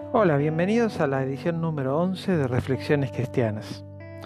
Hola, bienvenidos a la edición número 11 de Reflexiones Cristianas.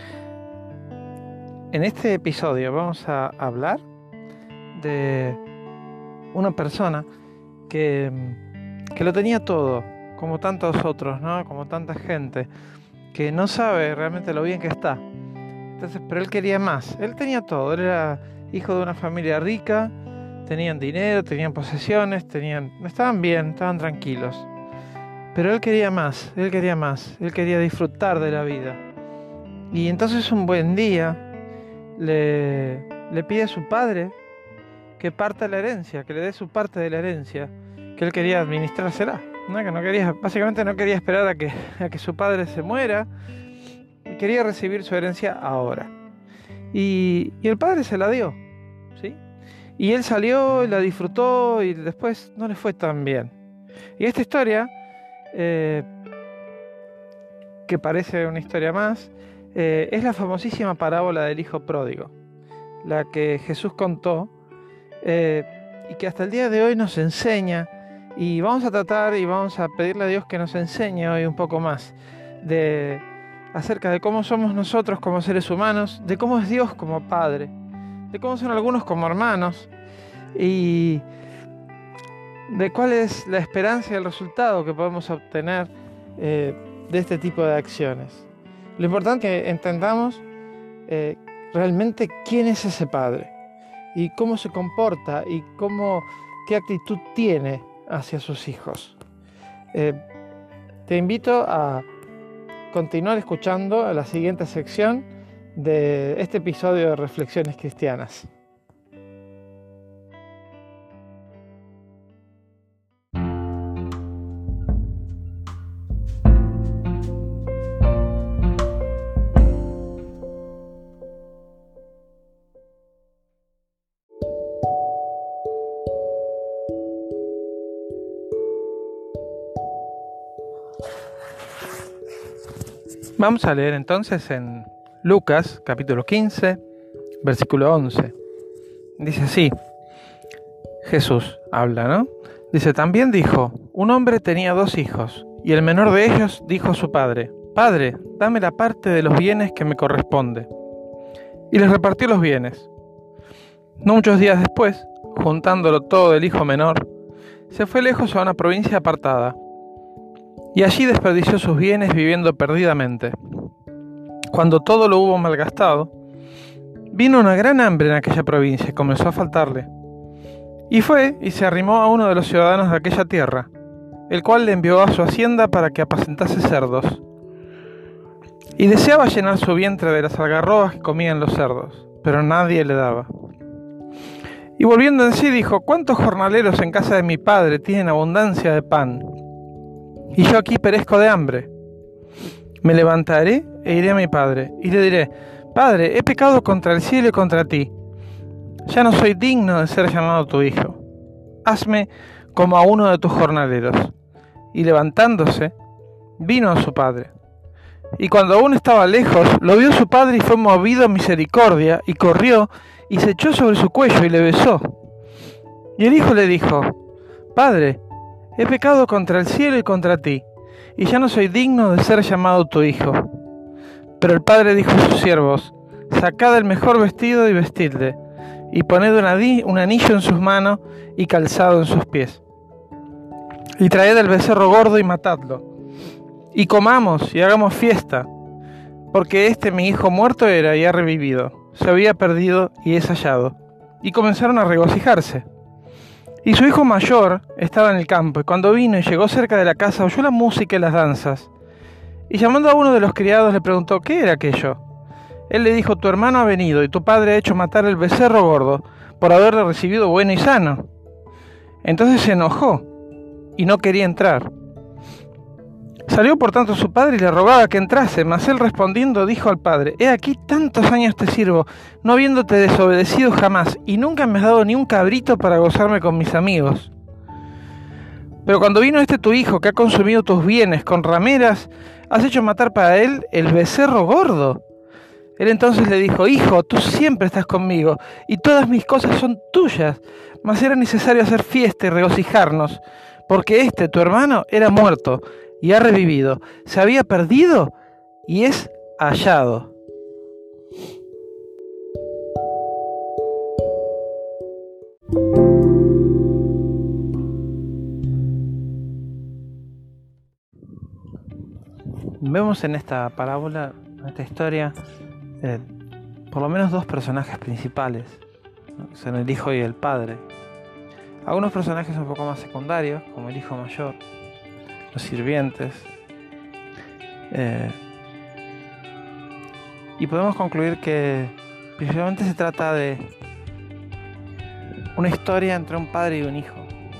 En este episodio vamos a hablar de una persona que lo tenía todo, como tantos otros, ¿no? Como tanta gente, que no sabe realmente lo bien que está. Entonces, pero él quería más, él tenía todo, él era hijo de una familia rica, tenían dinero, tenían posesiones, estaban bien, estaban tranquilos. Pero él quería más, él quería disfrutar de la vida. Y entonces un buen día le pide a su padre que parta la herencia, que le dé su parte de la herencia, que él quería administrársela, ¿no? Que básicamente no quería esperar a que su padre se muera, y quería recibir su herencia ahora. Y el padre se la dio, ¿sí? Y él salió y la disfrutó y después no le fue tan bien. Y esta historia, que parece una historia más, es la famosísima parábola del hijo pródigo, la que Jesús contó y que hasta el día de hoy nos enseña, y vamos a tratar y vamos a pedirle a Dios que nos enseñe hoy un poco más acerca de cómo somos nosotros como seres humanos, de cómo es Dios como Padre, de cómo son algunos como hermanos y de cuál es la esperanza y el resultado que podemos obtener de este tipo de acciones. Lo importante es que entendamos realmente quién es ese padre y cómo se comporta y qué actitud tiene hacia sus hijos. Te invito a continuar escuchando la siguiente sección de este episodio de Reflexiones Cristianas. Vamos a leer entonces en Lucas, capítulo 15, versículo 11. Dice así, Jesús habla, ¿no? Dice, también dijo, un hombre tenía 2 hijos, y el menor de ellos dijo a su padre, Padre, dame la parte de los bienes que me corresponde. Y les repartió los bienes. No muchos días después, juntándolo todo del hijo menor, se fue lejos a una provincia apartada, y allí desperdició sus bienes viviendo perdidamente. Cuando todo lo hubo malgastado, vino una gran hambre en aquella provincia y comenzó a faltarle. Y fue y se arrimó a uno de los ciudadanos de aquella tierra, el cual le envió a su hacienda para que apacentase cerdos. Y deseaba llenar su vientre de las algarrobas que comían los cerdos, pero nadie le daba. Y volviendo en sí dijo, ¿cuántos jornaleros en casa de mi padre tienen abundancia de pan? Y yo aquí perezco de hambre. Me levantaré e iré a mi padre, y le diré, Padre, he pecado contra el cielo y contra ti. Ya no soy digno de ser llamado tu hijo. Hazme como a uno de tus jornaleros. Y levantándose, vino a su padre. Y cuando aún estaba lejos, lo vio su padre y fue movido a misericordia, y corrió, y se echó sobre su cuello y le besó. Y el hijo le dijo, Padre, he pecado contra el cielo y contra ti, y ya no soy digno de ser llamado tu hijo. Pero el padre dijo a sus siervos, sacad el mejor vestido y vestidle, y poned un anillo en sus manos y calzado en sus pies. Y traed el becerro gordo y matadlo, y comamos y hagamos fiesta, porque mi hijo muerto era y ha revivido, se había perdido y es hallado. Y comenzaron a regocijarse. Y su hijo mayor estaba en el campo, y cuando vino y llegó cerca de la casa, oyó la música y las danzas. Y llamando a uno de los criados le preguntó, ¿qué era aquello? Él le dijo, tu hermano ha venido, y tu padre ha hecho matar el becerro gordo, por haberle recibido bueno y sano. Entonces se enojó, y no quería entrar. Salió por tanto su padre y le rogaba que entrase, mas él respondiendo dijo al padre, he aquí tantos años te sirvo, no habiéndote desobedecido jamás, y nunca me has dado ni un cabrito para gozarme con mis amigos. Pero cuando vino tu hijo, que ha consumido tus bienes con rameras, has hecho matar para él el becerro gordo. Él entonces le dijo, hijo, tú siempre estás conmigo, y todas mis cosas son tuyas, mas era necesario hacer fiesta y regocijarnos, porque tu hermano, era muerto, y ha revivido. Se había perdido y es hallado. Vemos en esta parábola, en esta historia, por lo menos dos personajes principales, ¿no? Que son el hijo y el padre. Algunos personajes un poco más secundarios, como el hijo mayor, los sirvientes. Y podemos concluir que principalmente se trata de una historia entre un padre y un hijo.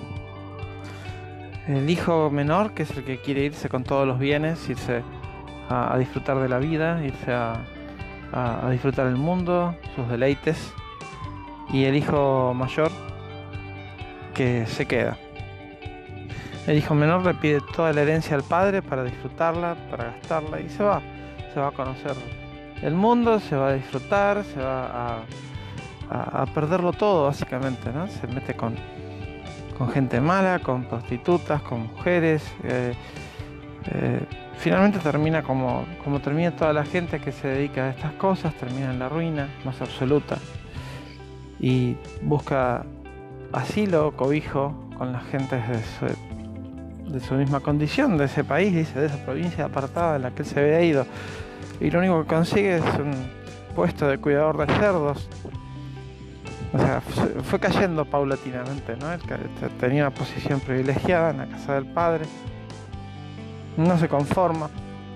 El hijo menor, que es el que quiere irse con todos los bienes, irse a disfrutar de la vida, irse a disfrutar el mundo, sus deleites. Y el hijo mayor, que se queda. El hijo menor le pide toda la herencia al padre para disfrutarla, para gastarla, y se va a conocer el mundo, se va a disfrutar, se va a perderlo todo básicamente, ¿no? Se mete con gente mala, con prostitutas, con mujeres. Finalmente termina como termina toda la gente que se dedica a estas cosas, termina en la ruina más absoluta y busca asilo, cobijo con las gentes de su misma condición, de ese país, dice, de esa provincia apartada en la que él se había ido, y lo único que consigue es un puesto de cuidador de cerdos. O sea, fue cayendo paulatinamente, ¿no? Él tenía una posición privilegiada en la casa del padre, no se conforma,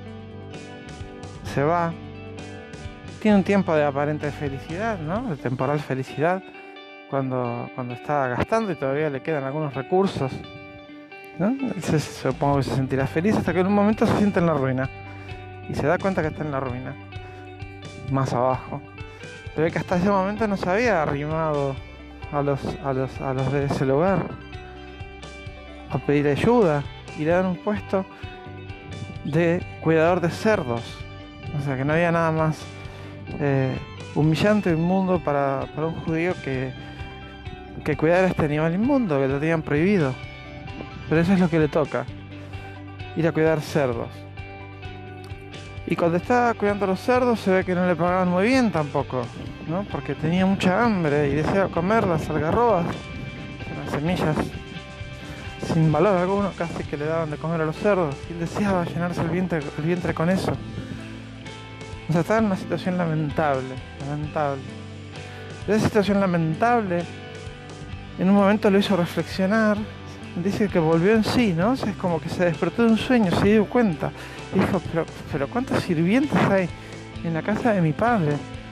se va, tiene un tiempo de aparente felicidad, ¿no? De temporal felicidad, cuando está gastando y todavía le quedan algunos recursos, ¿no? Supongo que se sentirá feliz hasta que en un momento se siente en la ruina y se da cuenta que está en la ruina, más abajo. Se ve que hasta ese momento no se había arrimado a los de ese lugar a pedir ayuda y le dan un puesto de cuidador de cerdos. O sea que no había nada más humillante e inmundo para un judío que cuidar a este animal inmundo, que lo tenían prohibido. Pero eso es lo que le toca, ir a cuidar cerdos. Y cuando estaba cuidando los cerdos se ve que no le pagaban muy bien tampoco, ¿no? Porque tenía mucha hambre y deseaba comer las algarrobas, las semillas sin valor alguno, casi que le daban de comer a los cerdos, y él deseaba llenarse el vientre con eso. O sea, estaba en una situación lamentable. Pero esa situación lamentable en un momento lo hizo reflexionar. Dice que volvió en sí, ¿no? O sea, es como que se despertó de un sueño, se dio cuenta. Y dijo, pero ¿cuántos sirvientes hay en la casa de mi padre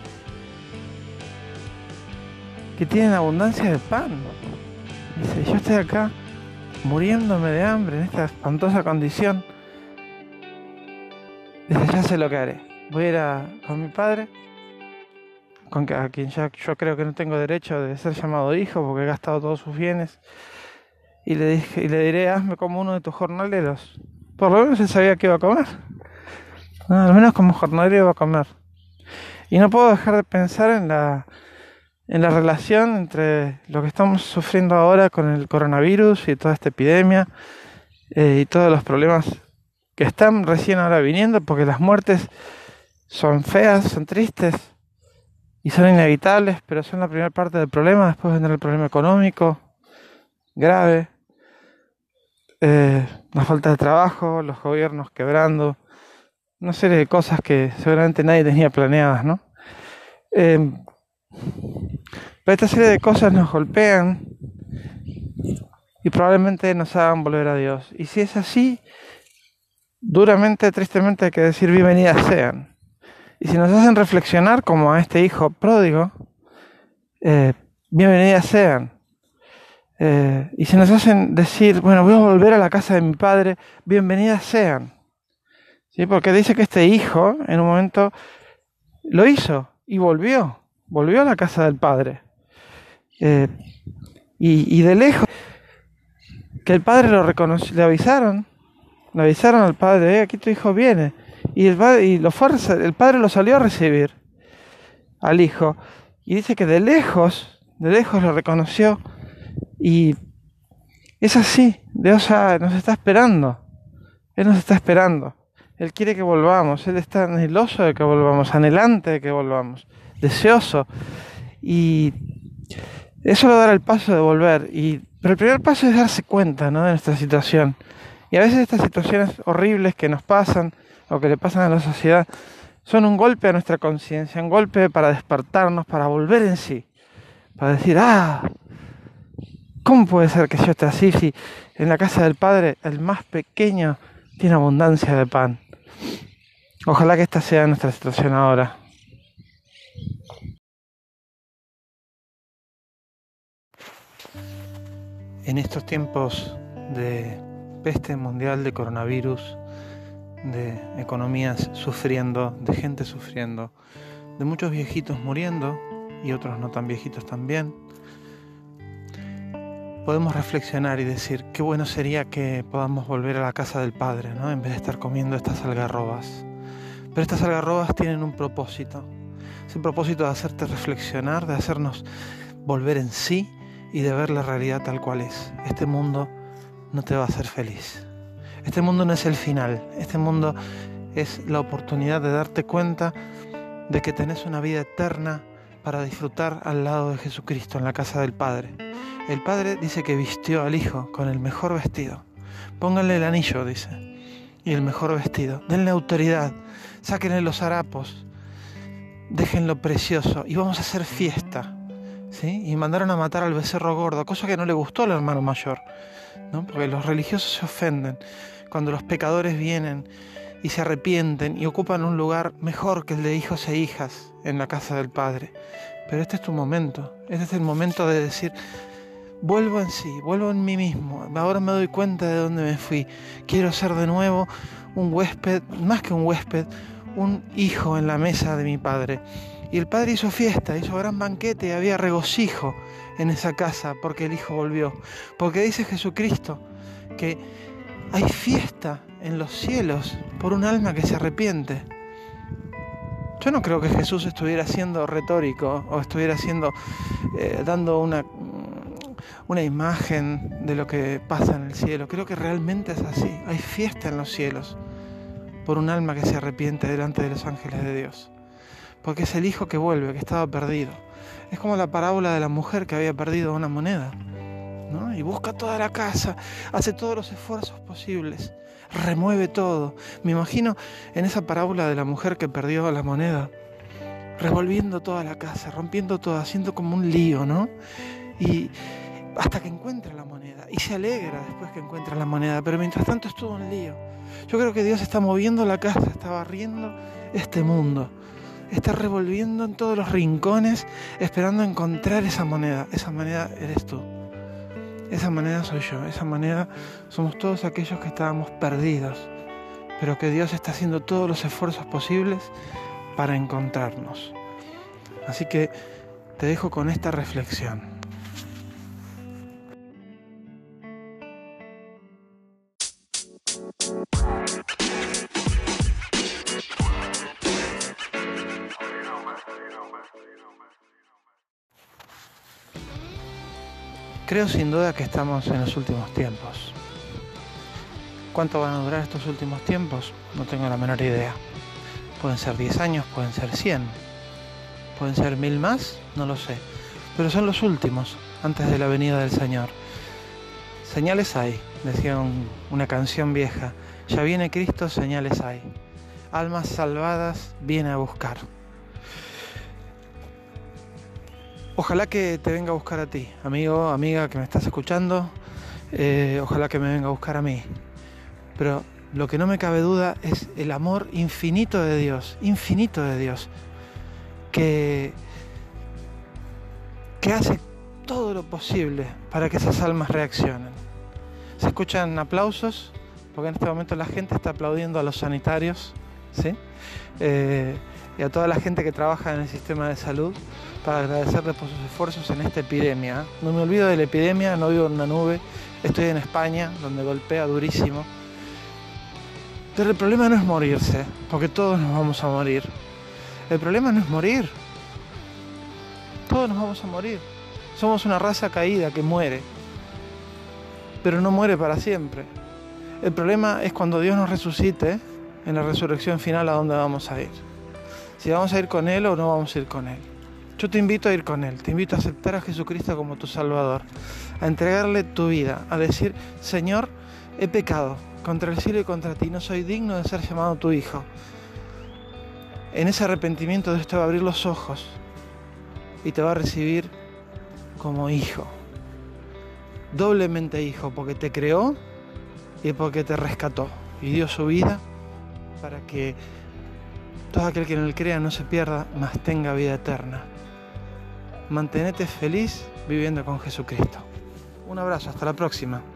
que tienen abundancia de pan? Dice, yo estoy acá muriéndome de hambre en esta espantosa condición. Dice, ya sé lo que haré. Voy a ir con mi padre, a quien ya yo creo que no tengo derecho de ser llamado hijo porque he gastado todos sus bienes. Y le diré, hazme como uno de tus jornaleros. Por lo menos él sabía que iba a comer. No, al menos como jornalero iba a comer. Y no puedo dejar de pensar en la relación entre lo que estamos sufriendo ahora con el coronavirus y toda esta epidemia y todos los problemas que están recién ahora viniendo, porque las muertes son feas, son tristes y son inevitables, pero son la primera parte del problema. Después vendrá el problema económico grave, la falta de trabajo, los gobiernos quebrando, una serie de cosas que seguramente nadie tenía planeadas, ¿no? Pero esta serie de cosas nos golpean y probablemente nos hagan volver a Dios. Y si es así, duramente, tristemente hay que decir bienvenidas sean. Y si nos hacen reflexionar como a este hijo pródigo, bienvenidas sean. Y si nos hacen decir, bueno, voy a volver a la casa de mi padre, bienvenidas sean. ¿Sí? Porque dice que este hijo en un momento lo hizo y volvió a la casa del padre. Y de lejos, que el padre lo reconoció, le avisaron al padre, aquí tu hijo viene. Y el padre lo salió a recibir al hijo. Y dice que de lejos lo reconoció. Y es así, Dios nos está esperando Él nos está esperando. Él quiere que volvamos. Él está anheloso de que volvamos, anhelante de que volvamos, deseoso. Y eso lo dará el paso de volver. Pero el primer paso es darse cuenta, ¿no?, de nuestra situación. Y a veces estas situaciones horribles que nos pasan o que le pasan a la sociedad son un golpe a nuestra conciencia, un golpe para despertarnos, para volver en sí, para decir, ¿cómo puede ser que yo esté así si en la casa del Padre el más pequeño tiene abundancia de pan? Ojalá que esta sea nuestra situación ahora. En estos tiempos de peste mundial, de coronavirus, de economías sufriendo, de gente sufriendo, de muchos viejitos muriendo y otros no tan viejitos también, podemos reflexionar y decir qué bueno sería que podamos volver a la casa del Padre, ¿no?, en vez de estar comiendo estas algarrobas. Pero estas algarrobas tienen un propósito. Es el propósito de hacerte reflexionar, de hacernos volver en sí y de ver la realidad tal cual es. Este mundo no te va a hacer feliz. Este mundo no es el final. Este mundo es la oportunidad de darte cuenta de que tenés una vida eterna para disfrutar al lado de Jesucristo en la casa del Padre. El Padre dice que vistió al Hijo con el mejor vestido. Pónganle el anillo, dice, y el mejor vestido. Denle autoridad, sáquenle los harapos, déjenlo precioso y vamos a hacer fiesta, ¿sí? Y mandaron a matar al becerro gordo, cosa que no le gustó al hermano mayor, ¿no? Porque los religiosos se ofenden cuando los pecadores vienen y se arrepienten y ocupan un lugar mejor que el de hijos e hijas en la casa del Padre. Pero este es tu momento, este es el momento de decir, vuelvo en sí, vuelvo en mí mismo, ahora me doy cuenta de dónde me fui, quiero ser de nuevo un huésped, más que un huésped, un hijo en la mesa de mi Padre. Y el Padre hizo fiesta, hizo gran banquete y había regocijo en esa casa porque el Hijo volvió. Porque dice Jesucristo que hay fiesta en los cielos por un alma que se arrepiente. Yo no creo que Jesús estuviera siendo retórico o estuviera dando una imagen de lo que pasa en el cielo. Creo que realmente es así. Hay fiesta en los cielos por un alma que se arrepiente delante de los ángeles de Dios. Porque es el Hijo que vuelve, que estaba perdido. Es como la parábola de la mujer que había perdido una moneda, ¿no? Y busca toda la casa, hace todos los esfuerzos posibles, remueve todo. Me imagino en esa parábola de la mujer que perdió la moneda, revolviendo toda la casa, rompiendo todo, haciendo como un lío, ¿no? Y hasta que encuentra la moneda, y se alegra después que encuentra la moneda, pero mientras tanto es todo un lío. Yo creo que Dios está moviendo la casa, está barriendo este mundo, está revolviendo en todos los rincones, esperando encontrar esa moneda. Esa moneda eres tú, esa moneda soy yo, esa moneda somos todos aquellos que estábamos perdidos, pero que Dios está haciendo todos los esfuerzos posibles para encontrarnos. Así que te dejo con esta reflexión. Creo sin duda que estamos en los últimos tiempos. ¿Cuánto van a durar estos últimos tiempos? No tengo la menor idea. Pueden ser 10 años, pueden ser 100, pueden ser 1000 más, no lo sé. Pero son los últimos, antes de la venida del Señor. Señales hay, decía una canción vieja. Ya viene Cristo, señales hay. Almas salvadas viene a buscar. Ojalá que te venga a buscar a ti, amigo, amiga que me estás escuchando. Ojalá que me venga a buscar a mí. Pero lo que no me cabe duda es el amor infinito de Dios, que hace todo lo posible para que esas almas reaccionen. Se escuchan aplausos, porque en este momento la gente está aplaudiendo a los sanitarios, ¿sí? Y a toda la gente que trabaja en el sistema de salud, para agradecerles por sus esfuerzos en esta epidemia. No me olvido de la epidemia, no vivo en una nube, estoy en España, donde golpea durísimo. Pero el problema no es morirse, porque todos nos vamos a morir. El problema no es morir. Todos nos vamos a morir. Somos una raza caída que muere, pero no muere para siempre. El problema es cuando Dios nos resucite, en la resurrección final, a dónde vamos a ir. Si vamos a ir con Él o no vamos a ir con Él. Yo te invito a ir con Él, te invito a aceptar a Jesucristo como tu Salvador, a entregarle tu vida, a decir: Señor, he pecado contra el cielo y contra ti, no soy digno de ser llamado tu Hijo. En ese arrepentimiento Dios te va a abrir los ojos y te va a recibir como hijo, doblemente hijo, porque te creó y porque te rescató y dio su vida para que todo aquel que en Él crea no se pierda, mas tenga vida eterna. Mantenete feliz viviendo con Jesucristo. Un abrazo, hasta la próxima.